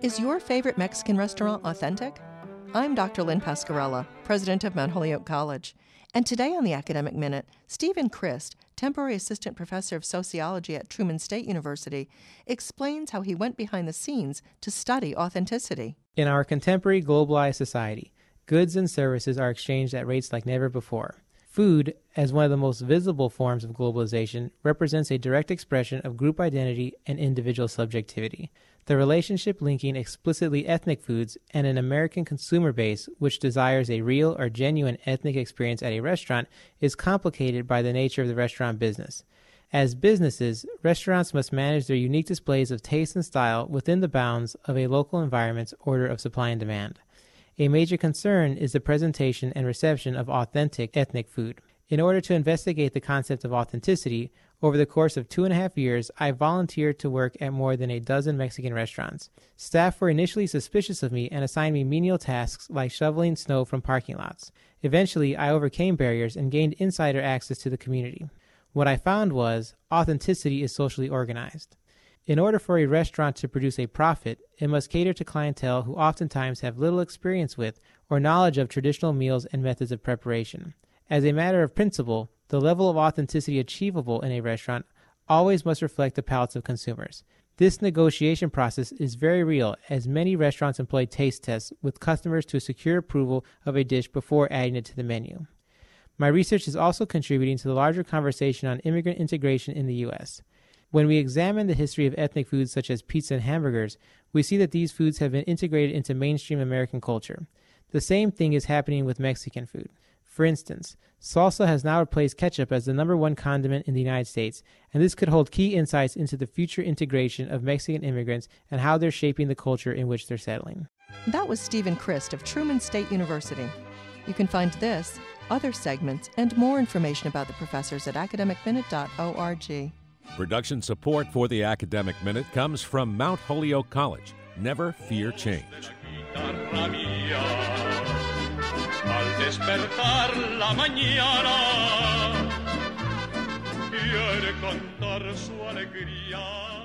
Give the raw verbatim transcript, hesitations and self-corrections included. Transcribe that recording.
Is your favorite Mexican restaurant authentic? I'm Doctor Lynn Pascarella, president of Mount Holyoke College. And today on the Academic Minute, Stephen Christ, temporary assistant professor of sociology at Truman State University, explains how he went behind the scenes to study authenticity. In our contemporary globalized society, goods and services are exchanged at rates like never before. Food, as one of the most visible forms of globalization, represents a direct expression of group identity and individual subjectivity. The relationship linking explicitly ethnic foods and an American consumer base which desires a real or genuine ethnic experience at a restaurant is complicated by the nature of the restaurant business. As businesses, restaurants must manage their unique displays of taste and style within the bounds of a local environment's order of supply and demand. A major concern is the presentation and reception of authentic ethnic food. In order to investigate the concept of authenticity, over the course of two and a half years, I volunteered to work at more than a dozen Mexican restaurants. Staff were initially suspicious of me and assigned me menial tasks like shoveling snow from parking lots. Eventually, I overcame barriers and gained insider access to the community. What I found was, authenticity is socially organized. In order for a restaurant to produce a profit, it must cater to clientele who oftentimes have little experience with or knowledge of traditional meals and methods of preparation. As a matter of principle, the level of authenticity achievable in a restaurant always must reflect the palates of consumers. This negotiation process is very real, as many restaurants employ taste tests with customers to secure approval of a dish before adding it to the menu. My research is also contributing to the larger conversation on immigrant integration in the U S When we examine the history of ethnic foods such as pizza and hamburgers, we see that these foods have been integrated into mainstream American culture. The same thing is happening with Mexican food. For instance, salsa has now replaced ketchup as the number one condiment in the United States, and this could hold key insights into the future integration of Mexican immigrants and how they're shaping the culture in which they're settling. That was Stephen Christ of Truman State University. You can find this, other segments, and more information about the professors at academic minute dot org. Production support for the Academic Minute comes from Mount Holyoke College. Never fear change. Al despertar la mañana, quiere cantar su alegría.